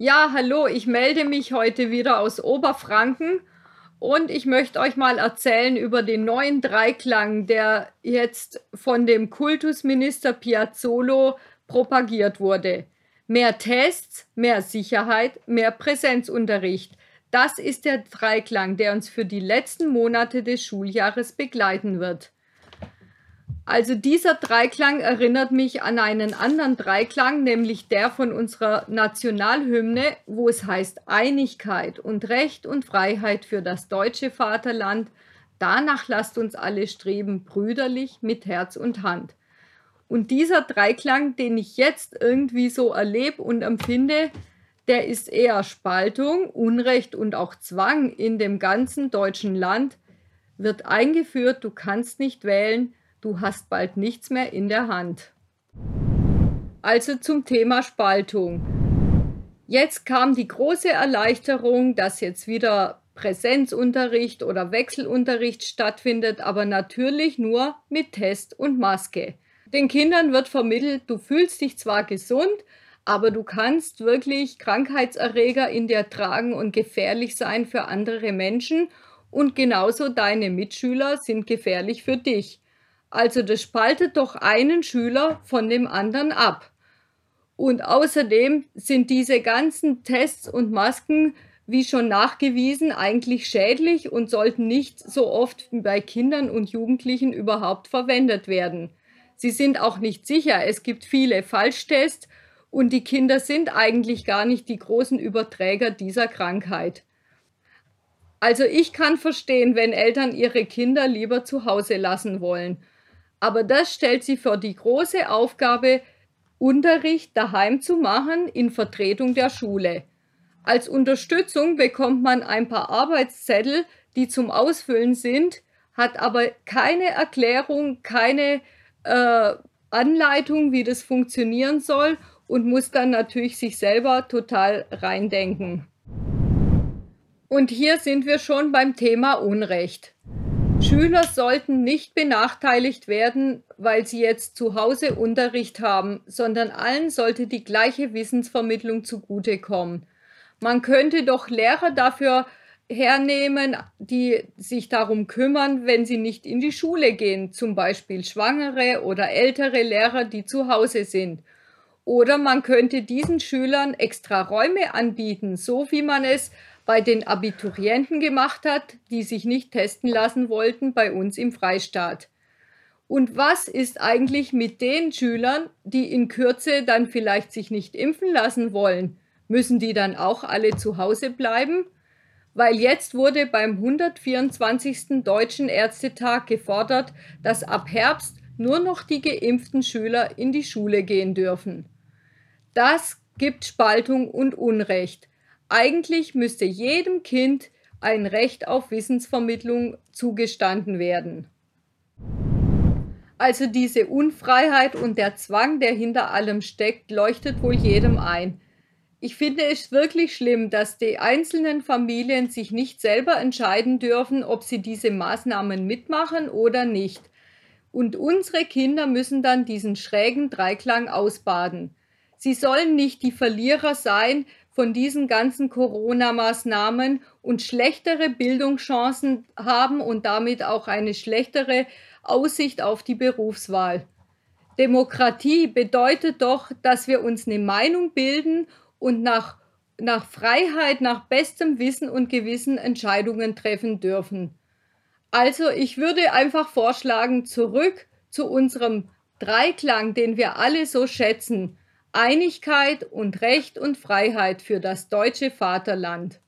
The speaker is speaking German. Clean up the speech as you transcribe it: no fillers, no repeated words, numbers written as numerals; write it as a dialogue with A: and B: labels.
A: Ja, hallo, ich melde mich heute wieder aus Oberfranken und ich möchte euch mal erzählen über den neuen Dreiklang, der jetzt von dem Kultusminister Piazzolo propagiert wurde. Mehr Tests, mehr Sicherheit, mehr Präsenzunterricht. Das ist der Dreiklang, der uns für die letzten Monate des Schuljahres begleiten wird. Also dieser Dreiklang erinnert mich an einen anderen Dreiklang, nämlich der von unserer Nationalhymne, wo es heißt Einigkeit und Recht und Freiheit für das deutsche Vaterland. Danach lasst uns alle streben, brüderlich mit Herz und Hand. Und dieser Dreiklang, den ich jetzt irgendwie so erlebe und empfinde, der ist eher Spaltung, Unrecht und auch Zwang in dem ganzen deutschen Land, wird eingeführt, du kannst nicht wählen, du hast bald nichts mehr in der Hand. Also zum Thema Spaltung. Jetzt kam die große Erleichterung, dass jetzt wieder Präsenzunterricht oder Wechselunterricht stattfindet, aber natürlich nur mit Test und Maske. Den Kindern wird vermittelt, du fühlst dich zwar gesund, aber du kannst wirklich Krankheitserreger in dir tragen und gefährlich sein für andere Menschen und genauso deine Mitschüler sind gefährlich für dich. Also das spaltet doch einen Schüler von dem anderen ab. Und außerdem sind diese ganzen Tests und Masken, wie schon nachgewiesen, eigentlich schädlich und sollten nicht so oft bei Kindern und Jugendlichen überhaupt verwendet werden. Sie sind auch nicht sicher. Es gibt viele Falschtests und die Kinder sind eigentlich gar nicht die großen Überträger dieser Krankheit. Also ich kann verstehen, wenn Eltern ihre Kinder lieber zu Hause lassen wollen. Aber das stellt sie vor die große Aufgabe, Unterricht daheim zu machen in Vertretung der Schule. Als Unterstützung bekommt man ein paar Arbeitszettel, die zum Ausfüllen sind, hat aber keine Erklärung, keine Anleitung, wie das funktionieren soll und muss dann natürlich sich selber total reindenken. Und hier sind wir schon beim Thema Unrecht. Schüler sollten nicht benachteiligt werden, weil sie jetzt zu Hause Unterricht haben, sondern allen sollte die gleiche Wissensvermittlung zugutekommen. Man könnte doch Lehrer dafür hernehmen, die sich darum kümmern, wenn sie nicht in die Schule gehen, zum Beispiel schwangere oder ältere Lehrer, die zu Hause sind. Oder man könnte diesen Schülern extra Räume anbieten, so wie man es bei den Abiturienten gemacht hat, die sich nicht testen lassen wollten bei uns im Freistaat. Und was ist eigentlich mit den Schülern, die in Kürze dann vielleicht sich nicht impfen lassen wollen? Müssen die dann auch alle zu Hause bleiben? Weil jetzt wurde beim 124. Deutschen Ärztetag gefordert, dass ab Herbst nur noch die geimpften Schüler in die Schule gehen dürfen. Das gibt Spaltung und Unrecht. Eigentlich müsste jedem Kind ein Recht auf Wissensvermittlung zugestanden werden. Also diese Unfreiheit und der Zwang, der hinter allem steckt, leuchtet wohl jedem ein. Ich finde es wirklich schlimm, dass die einzelnen Familien sich nicht selber entscheiden dürfen, ob sie diese Maßnahmen mitmachen oder nicht. Und unsere Kinder müssen dann diesen schrägen Dreiklang ausbaden. Sie sollen nicht die Verlierer sein von diesen ganzen Corona-Maßnahmen und schlechtere Bildungschancen haben und damit auch eine schlechtere Aussicht auf die Berufswahl. Demokratie bedeutet doch, dass wir uns eine Meinung bilden und nach Freiheit, nach bestem Wissen und Gewissen Entscheidungen treffen dürfen. Also ich würde einfach vorschlagen, zurück zu unserem Dreiklang, den wir alle so schätzen. Einigkeit und Recht und Freiheit für das deutsche Vaterland.